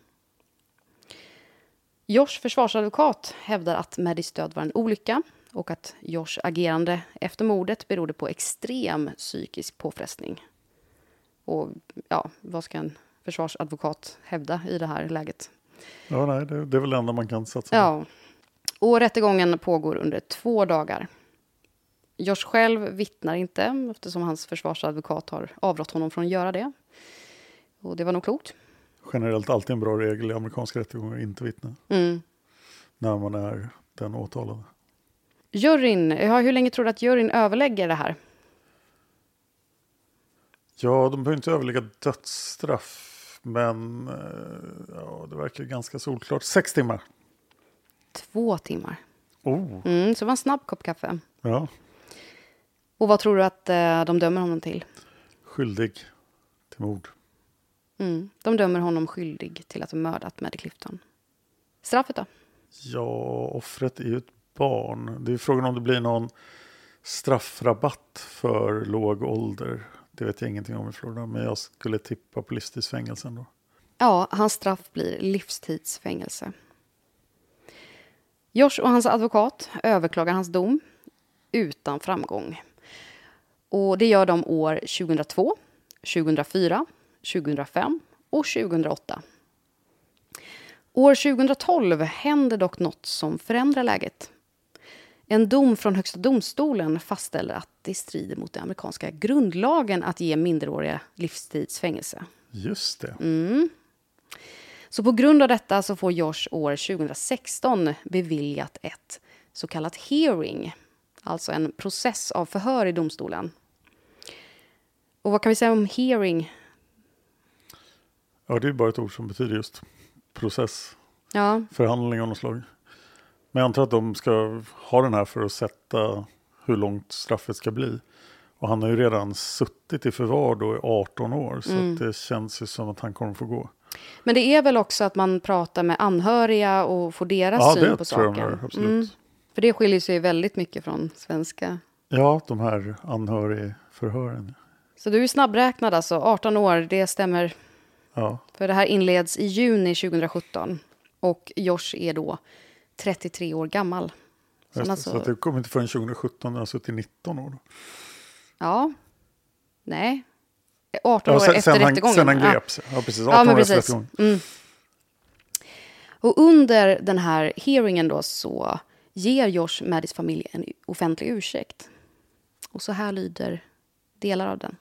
Joshs försvarsadvokat hävdar att Maddies död var en olycka och att Joshs agerande efter mordet berodde på extrem psykisk påfrestning. Och ja, vad ska en försvarsadvokat hävda i det här läget? Ja, nej, det, det är väl det enda man kan satsa på. Ja, och rättegången pågår under två dagar. Josh själv vittnar inte eftersom hans försvarsadvokat har avrått honom från att göra det. Och det var nog klokt. Generellt alltid en bra regel i amerikanska rättegångar, inte vittna. Mm. När man är den åtalade. Juryn, ja, hur länge tror du att juryn överlägger det här? Ja, de behöver inte överlägga dödsstraff, men ja, det verkar ganska solklart. Sex timmar. Två timmar. Oh. Mm, så det var en snabb kopp kaffe. Ja. Och vad tror du att eh, de dömer honom till? Skyldig till mord. Mm, de dömer honom skyldig till att ha mördat Maddie Clifton. Straffet då? Ja, offret är ju ett barn. Det är frågan om det blir någon straffrabatt för låg ålder. Det vet jag ingenting om i Florida, men jag skulle tippa på livstidsfängelsen då. Ja, hans straff blir livstidsfängelse. Josh och hans advokat överklagar hans dom utan framgång. Och det gör de år tjugohundratvå, tjugohundrafyra, tjugohundrafem och tjugohundraåtta. År tjugohundratolv händer dock något som förändrar läget. En dom från Högsta domstolen fastställer att det strider mot den amerikanska grundlagen att ge minderåriga livstidsfängelse. Just det. Mm. Så på grund av detta så får Josh år tjugohundrasexton beviljat ett så kallat hearing. Alltså en process av förhör i domstolen. Och vad kan vi säga om hearing? Ja, det är bara ett ord som betyder just process. Ja. Förhandling av något slag. Men jag antar att de ska ha den här för att sätta hur långt straffet ska bli. Och han har ju redan suttit i förvar då i arton år. Så Mm. att det känns ju som att han kommer få gå. Men det är väl också att man pratar med anhöriga och får deras Ja, syn det på tror jag saken. de gör, absolut. Mm. För det skiljer sig väldigt mycket från svenska. Ja, de här anhörigförhören. Så du är snabbräknad alltså, arton år, det stämmer. Ja. För det här inleds i juni tjugohundrasjutton. Och Josh är då trettiotre år gammal. Så, Just, alltså, så att det kommer inte förrän tjugohundrasjutton, när han har suttit i nitton år. Då. Ja, nej. arton Ja, år sen, efter sen rättegången. Han, sen han Ja. greps. Ja, precis. Ja, arton men år efter precis. rättegången. Mm. Och under den här hearingen då så ger Josh Maddies familj en offentlig ursäkt. Och så här lyder delar av den.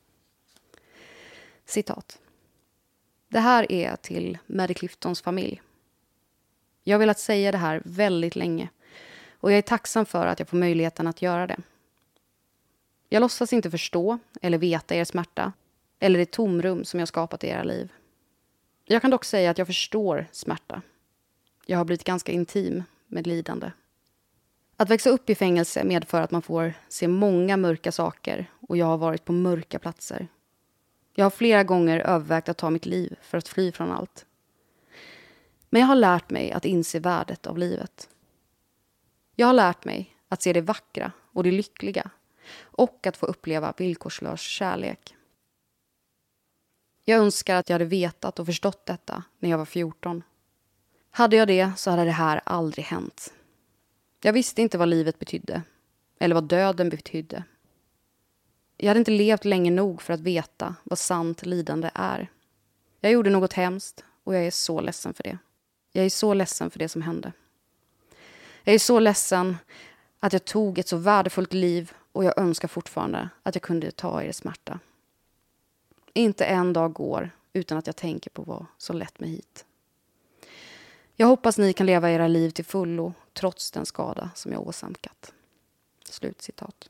Citat. Det här är till Maddie Cliftons familj. Jag har velat säga det här väldigt länge. Och jag är tacksam för att jag får möjligheten att göra det. Jag låtsas inte förstå eller veta er smärta. Eller det tomrum som jag skapat i era liv. Jag kan dock säga att jag förstår smärta. Jag har blivit ganska intim med lidande. Att växa upp i fängelse medför att man får se många mörka saker. Och jag har varit på mörka platser. Jag har flera gånger övervägt att ta mitt liv för att fly från allt. Men jag har lärt mig att inse värdet av livet. Jag har lärt mig att se det vackra och det lyckliga. Och att få uppleva villkorslös kärlek. Jag önskar att jag hade vetat och förstått detta när jag var fjorton. Hade jag det så hade det här aldrig hänt. Jag visste inte vad livet betydde. Eller vad döden betydde. Jag hade inte levt länge nog för att veta vad sant lidande är. Jag gjorde något hemskt och jag är så ledsen för det. Jag är så ledsen för det som hände. Jag är så ledsen att jag tog ett så värdefullt liv och jag önskar fortfarande att jag kunde ta er smärta. Inte en dag går utan att jag tänker på vad som lett mig hit. Jag hoppas ni kan leva era liv till fullo trots den skada som jag åsamkat. Slutcitat.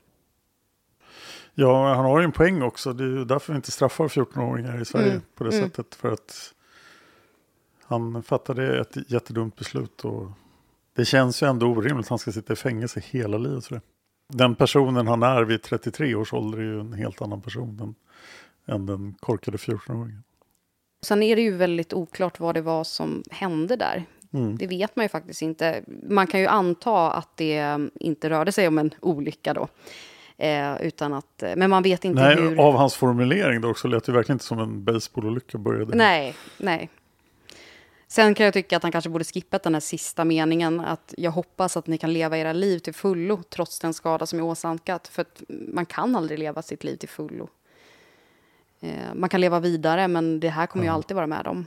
Ja, han har ju en poäng också. Det är ju därför vi inte straffar fjorton-åringar i Sverige Mm. på det Mm. sättet. För att han fattade ett jättedumt beslut. Och det känns ju ändå orimligt att han ska sitta i fängelse hela livet. Så det. Den personen han är vid trettiotre års ålder är ju en helt annan person än, än den korkade fjorton-åringen. Sen är det ju väldigt oklart vad det var som hände där. Mm. Det vet man ju faktiskt inte. Man kan ju anta att det inte rörde sig om en olycka då. Eh, utan att, men man vet inte Nej, hur... av hans formulering då också lät det verkligen inte som en baseballolycka började. Nej, nej. Sen kan jag tycka att han kanske borde skippat den här sista meningen. Att jag hoppas att ni kan leva era liv till fullo trots den skada som är åsamkat. För att man kan aldrig leva sitt liv till fullo. Eh, man kan leva vidare men det här kommer ja. ju alltid vara med om.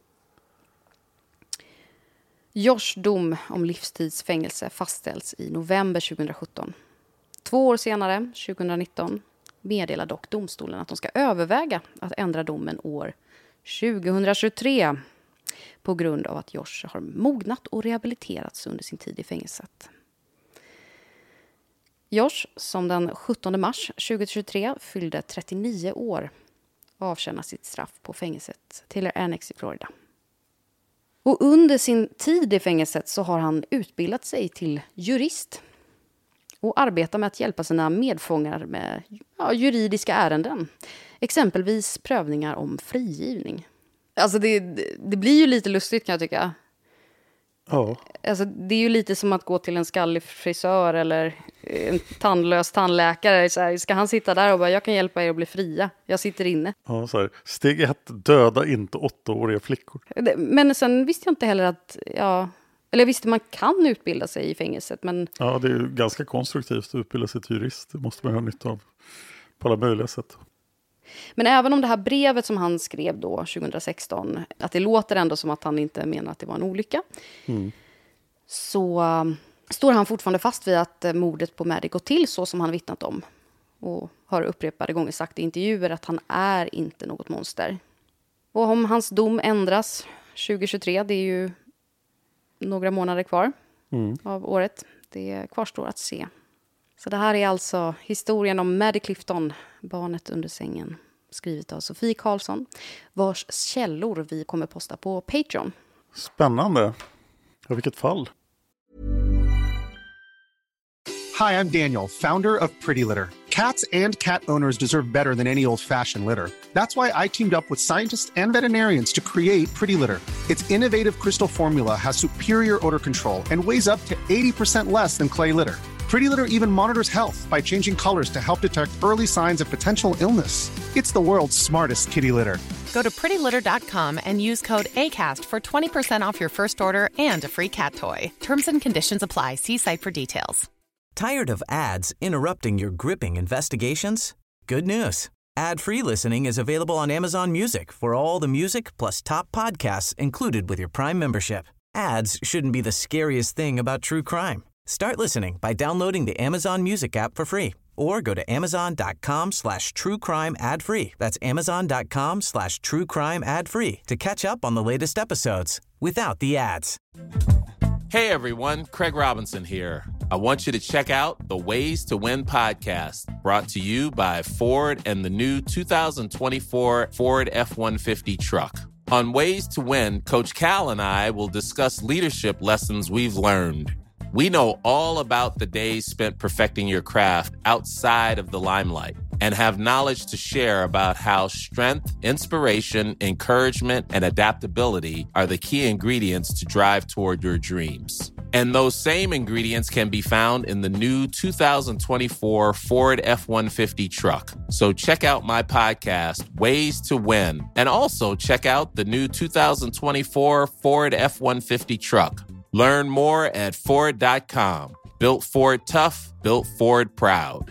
Josh dom om livstidsfängelse fastställs i november tjugohundrasjutton. Två år senare, tjugohundranitton, meddelar dock domstolen att de ska överväga att ändra domen år tjugohundratjugotre på grund av att Josh har mognat och rehabiliterats under sin tid i fängelset. Josh, som den sjuttonde mars tjugohundratjugotre fyllde trettionio år, avtjänar sitt straff på fängelset Taylor Annex i Florida. Och under sin tid i fängelset så har han utbildat sig till jurist och arbetar med att hjälpa sina medfångar med ja, juridiska ärenden. Exempelvis prövningar om frigivning. Alltså det, det blir ju lite lustigt kan jag tycka. Ja. Alltså det är ju lite som att gå till en skallig frisör eller en tandlös tandläkare. Så här, ska han sitta där och bara, jag kan hjälpa er att bli fria. Jag sitter inne. Ja, så här. Steg ett, döda inte åttaåriga flickor. Men sen visste jag inte heller att, ja, eller jag visste man kan utbilda sig i fängelset. Men... Ja, det är ju ganska konstruktivt att utbilda sig till jurist. Det måste man ha nytta av på alla möjliga sätt. Men även om det här brevet som han skrev då tjugohundrasexton, att det låter ändå som att han inte menar att det var en olycka. Mm. Så um, står han fortfarande fast vid att uh, mordet på Maddie gått till så som han vittnat om. Och har upprepade gånger sagt i intervjuer att han är inte något monster. Och om hans dom ändras tjugohundratjugotre, det är ju några månader kvar mm. av året. Det kvarstår att se. Så det här är alltså historien om Maddie Clifton, barnet under sängen, skrivet av Sofie Karlsson, vars källor vi kommer posta på Patreon. Spännande. Ja, vilket fall. Hi, I'm Daniel, founder of Pretty Litter. Cats and cat owners deserve better than any old-fashioned litter. That's why I teamed up with scientists and veterinarians to create Pretty Litter. Its innovative crystal formula has superior odor control and weighs up to eighty percent less than clay litter. Pretty Litter even monitors health by changing colors to help detect early signs of potential illness. It's the world's smartest kitty litter. Go to pretty litter dot com and use code ACAST for twenty percent off your first order and a free cat toy. Terms and conditions apply. See site for details. Tired of ads interrupting your gripping investigations? Good news. Ad-free listening is available on Amazon Music for all the music plus top podcasts included with your Prime membership. Ads shouldn't be the scariest thing about true crime. Start listening by downloading the Amazon Music app for free or go to amazon.com slash true crime ad free. That's amazon.com slash true crime ad free to catch up on the latest episodes without the ads. Hey everyone, Craig Robinson here. I want you to check out the Ways to Win podcast, brought to you by Ford and the new two thousand twenty-four Ford F one fifty truck. On Ways to Win, Coach Cal and I will discuss leadership lessons we've learned. We know all about the days spent perfecting your craft outside of the limelight and have knowledge to share about how strength, inspiration, encouragement, and adaptability are the key ingredients to drive toward your dreams. And those same ingredients can be found in the new two thousand twenty-four Ford F one fifty truck. So check out my podcast, Ways to Win, and also check out the new two thousand twenty-four Ford F one fifty truck. Learn more at Ford dot com. Built Ford tough, built Ford proud.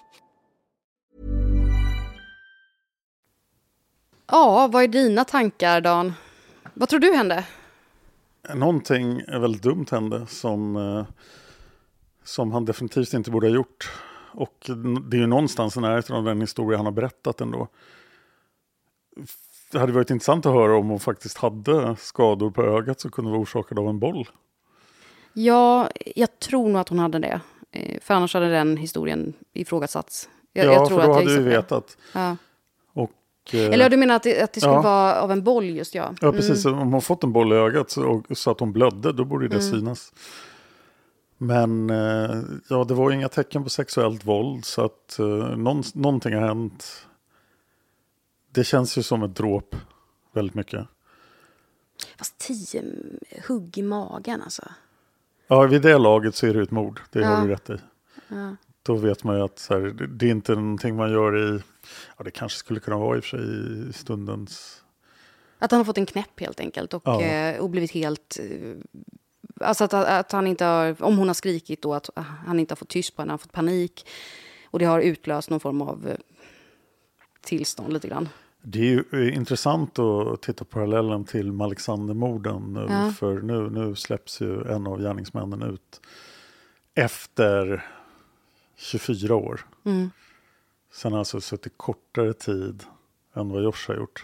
Ja, vad är dina tankar, Dan? Vad tror du hände? Någonting väldigt dumt hände som, eh, som han definitivt inte borde ha gjort. Och det är ju någonstans i närheten av den historia han har berättat ändå. Det hade varit intressant att höra om hon faktiskt hade skador på ögat som kunde vara orsakade av en boll. Ja, jag tror nog att hon hade det. För annars hade den historien ifrågasatts. Jag, ja, jag tror för då att hade jag vi vetat. Ja. Och, Eller ja, du menar att det, att det skulle ja. vara av en boll just, ja. Ja, precis. Mm. Om hon fått en boll i ögat så, så att hon blödde, då borde det mm. synas. Men ja, det var inga tecken på sexuellt våld, så att uh, någon, någonting har hänt. Det känns ju som ett dråp väldigt mycket. Fast tio hugg i magen alltså. Ja, vid det laget så är det ett mord. Det ja. har du rätt i. Ja. Då vet man ju att så här, det, det är inte någonting man gör i... Ja, det kanske skulle kunna vara i och för sig i stundens... Att han har fått en knäpp helt enkelt och, ja. eh, och blivit helt... Eh, alltså att, att han inte har... Om hon har skrikit då att han inte har fått tyst på henne, han har fått panik. Och det har utlöst någon form av eh, tillstånd lite grann. Det är ju intressant att titta på parallellen till Alexander-morden. Ja. För nu, nu släpps ju en av gärningsmännen ut efter tjugofyra år. Mm. Sen har alltså suttit kortare tid än vad Josh har gjort.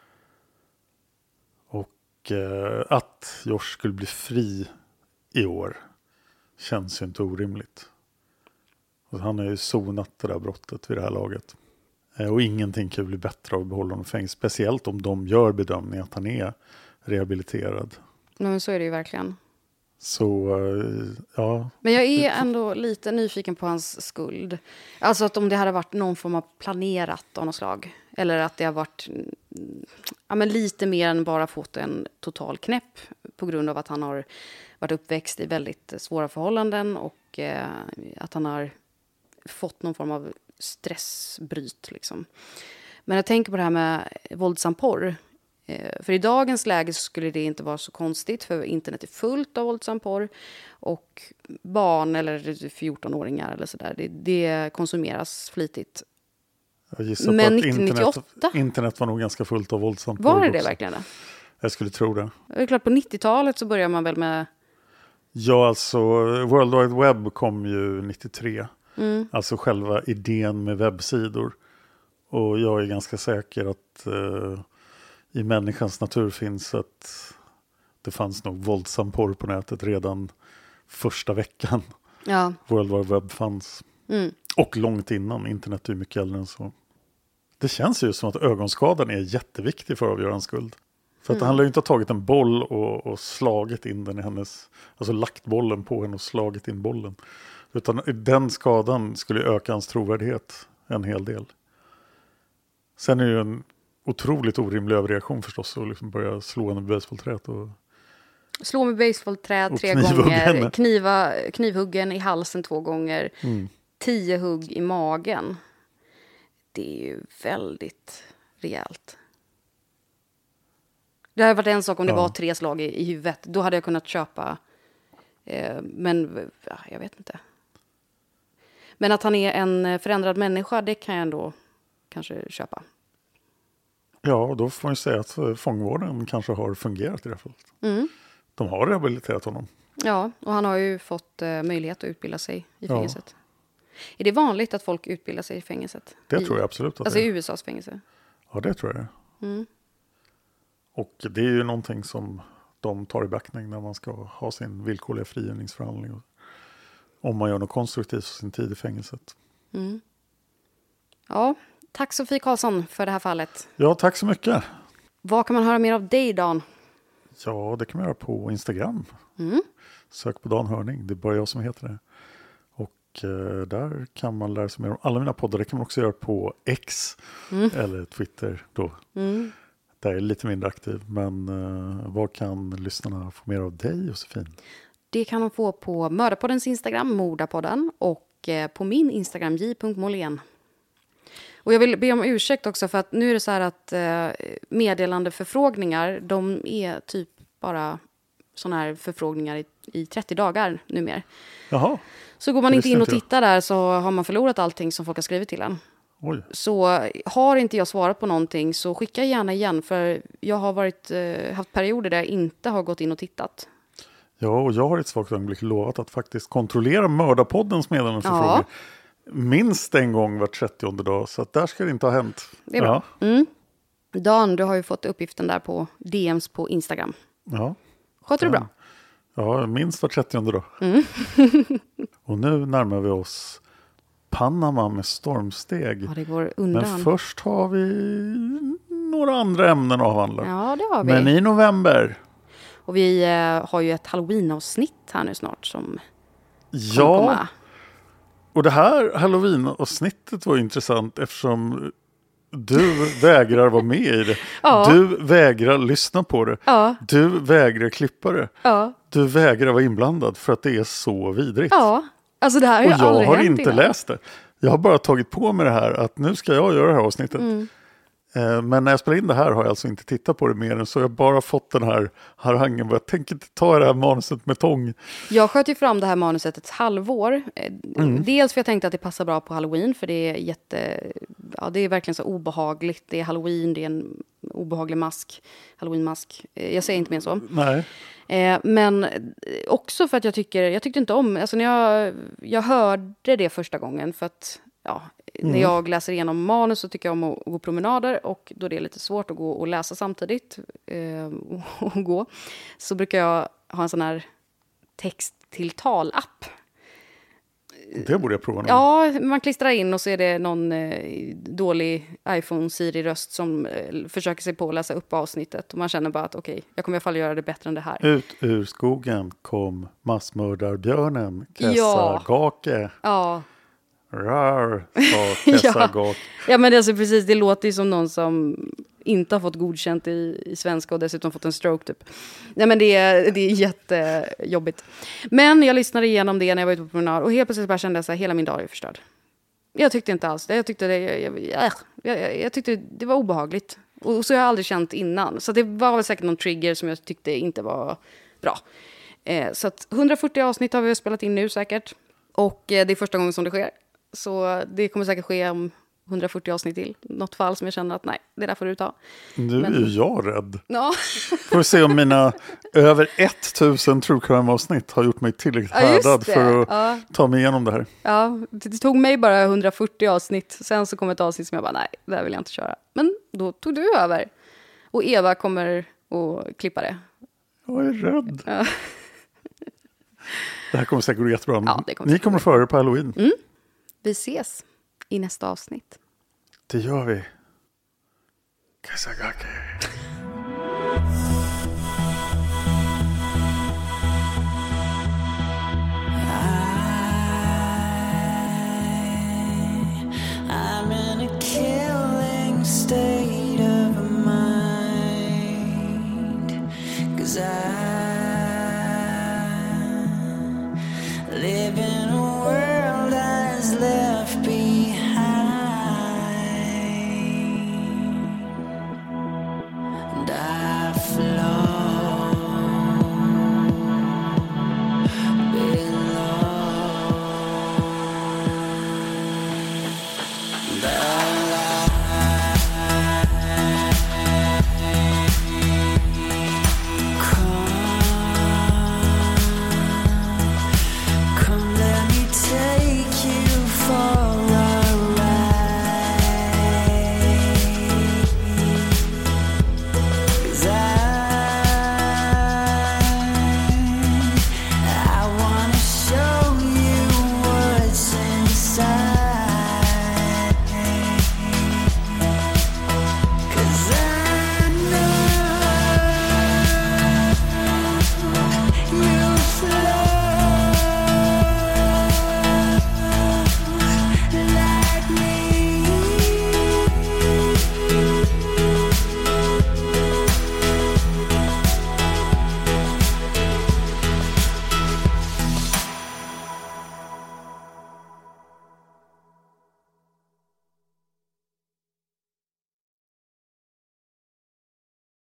Och eh, att Josh skulle bli fri i år känns ju inte orimligt. Och han har ju sonat det där brottet vid det här laget. Och ingenting kan bli bättre av att behålla honom i fängelse. Speciellt om de gör bedömning att han är rehabiliterad. Nej, men så är det ju verkligen. Så, ja. Men jag är ändå lite nyfiken på hans skuld. Alltså att om det hade varit någon form av planerat av något slag. Eller att det har varit ja, men lite mer än bara fått en total knäpp. På grund av att han har varit uppväxt i väldigt svåra förhållanden. Och eh, att han har fått någon form av stressbryt. Liksom. Men jag tänker på det här med våldsam porr. För i dagens läge så skulle det inte vara så konstigt, för internet är fullt av våldsam porr och barn eller fjortonåringar eller sådär, det, det konsumeras flitigt. Jag gissar Men på att nittonhundranittioåtta internet, internet var nog ganska fullt av våldsam porr. Var det också. det verkligen? Det? Jag skulle tro det. Det är klart, på nittiotalet så börjar man väl med... Ja, alltså World Wide Web kom ju nittiotre. Mm. Alltså själva idén med webbsidor. Och jag är ganska säker att... Uh, i människans natur finns att det fanns nog våldsam porr på nätet redan första veckan. Ja. World Wide Web fanns. Mm. Och långt innan. Internet är mycket äldre än så. Det känns ju som att ögonskadan är jätteviktig för att avgöra en skuld. För att Mm. han lär ju inte ha tagit en boll och, och slagit in den i hennes... Alltså lagt bollen på henne och slagit in bollen. Utan den skadan skulle öka hans trovärdighet en hel del. Sen är det ju en... otroligt orimlig överreaktion förstås att liksom börja slå henne med basebollträet och slå med basebollträd tre gånger, kniva, knivhuggen i halsen två gånger, mm. tio hugg i magen. Det är ju väldigt rejält. Det hade varit en sak om det ja. var tre slag i, i huvudet. Då hade jag kunnat köpa, eh, men ja, jag vet inte. Men att han är en förändrad människa, det kan jag ändå kanske köpa. Ja, då får man ju säga att fångvården kanske har fungerat i det här fallet. Mm. De har rehabiliterat honom. Ja, och han har ju fått eh, möjlighet att utbilda sig i fängelset. Ja. Är det vanligt att folk utbildar sig i fängelset? Det I, tror jag absolut. Att alltså det är. i U S A:s fängelse? Ja, det tror jag. Mm. Och det är ju någonting som de tar i beaktning när man ska ha sin villkorliga frigivningsförhandling. Om man gör något konstruktivt för sin tid i fängelset. Mm. Ja, tack Sofie Karlsson för det här fallet. Ja, tack så mycket. Vad kan man höra mer av dig, Dan? Ja, det kan man göra på Instagram. Mm. Sök på Dan Hörning, det är bara jag som heter det. Och eh, där kan man lära sig mer om alla mina poddar. Det kan man också göra på X mm. eller Twitter då. Mm. Där är jag lite mindre aktiv. Men eh, vad kan lyssnarna få mer av dig, Josefin? Det kan de få på Mördarpoddens Instagram, Mordapodden. Och eh, på min Instagram, j punkt molén. Och jag vill be om ursäkt också för att nu är det så här att eh, meddelande förfrågningar, de är typ bara sådana här förfrågningar i, i trettio dagar numera. Jaha. Så går man inte in och tittar där så har man förlorat allting som folk har skrivit till en. Oj. Så har inte jag svarat på någonting så skicka gärna igen, för jag har varit, eh, haft perioder där jag inte har gått in och tittat. Ja, och jag har ett svagt ögonblick lovat att faktiskt kontrollera Mördarpoddens meddelandeförfrågor. Ja. Minst en gång var trettionde dag, så att där ska det inte ha hänt. Det är bra. Ja. Mm. Dan, du har ju fått uppgiften där på D Ms på Instagram. Ja. Sköter du bra? Ja, minst var trettionde dag. Mm. Och nu närmar vi oss Panama med stormsteg. Ja, det går undan. Men först har vi några andra ämnen att avhandla. Ja, det har vi. Men i november. Och vi eh, har ju ett Halloween-avsnitt här nu snart som ja. komma. Och det här Halloween-avsnittet var intressant eftersom du vägrar vara med i det. Ja. Du vägrar lyssna på det. Ja. Du vägrar klippa det. Ja. Du vägrar vara inblandad för att det är så vidrigt. Ja, alltså det här och jag aldrig har hänt inte innan. läst det. Jag har bara tagit på mig det här att nu ska jag göra det här avsnittet. Mm. Men när jag spelar in det här har jag alltså inte tittat på det mer än så. Jag har bara fått den här harangen. Jag tänker inte ta det här manuset med tång. Jag sköt ju fram det här manuset ett halvår. Mm. Dels för jag tänkte att det passar bra på Halloween. För det är jätte... Ja, det är verkligen så obehagligt. Det är Halloween, det är en obehaglig mask. Halloween-mask. Jag säger inte mer så. Nej. Men också för att jag tycker... Jag tyckte inte om... Alltså när jag, jag hörde det första gången för att... Ja, mm. När jag läser igenom manus så tycker jag om att gå promenader, och då det är lite svårt att gå och läsa samtidigt eh, och gå, så brukar jag ha en sån här text till tal-app Det borde jag prova nu. Ja, man klistrar in och så är det någon eh, dålig iPhone Siri-röst som eh, försöker sig på att läsa upp avsnittet. Och man känner bara att okej, okay, jag kommer i alla fall göra det bättre än det här. Ut ur skogen kom massmördarbjörnen Kessa Ja. Gake. Ja. Rar, sa Kessa ja. Gake. Ja, men det, alltså, precis, det låter ju som någon som inte har fått godkänt i, i svenska och dessutom fått en stroke typ. Nej, men det är, det är jättejobbigt. Men jag lyssnade igenom det när jag var ute på promenad och helt plötsligt bara kände jag så här, hela min dag är förstörd. Jag tyckte inte alls det. Jag tyckte det, jag, jag, jag, jag, jag tyckte det var obehagligt. Och så har jag aldrig känt innan. Så det var väl säkert någon trigger som jag tyckte inte var bra. Eh, så att hundrafyrtio avsnitt har vi spelat in nu säkert. Och eh, det är första gången som det sker. Så det kommer säkert ske om hundrafyrtio avsnitt till. Något fall som jag känner att nej, det där får du ta. Nu Men... är ju jag rädd. Ja. Får se om mina över tusen true crime-avsnitt har gjort mig tillräckligt Ja, härdad för att ja. ta mig igenom det här. Ja, det tog mig bara hundrafyrtio avsnitt. Sen så kom ett avsnitt som jag bara, nej, det här vill jag inte köra. Men då tog du över. Och Eva kommer att klippa det. Jag är rädd. Ja. Det här kommer säkert gå jättebra. Ja, det kommer Ni kommer före på Halloween. Mm. Vi ses i nästa avsnitt. Det gör vi. Kessa Gake.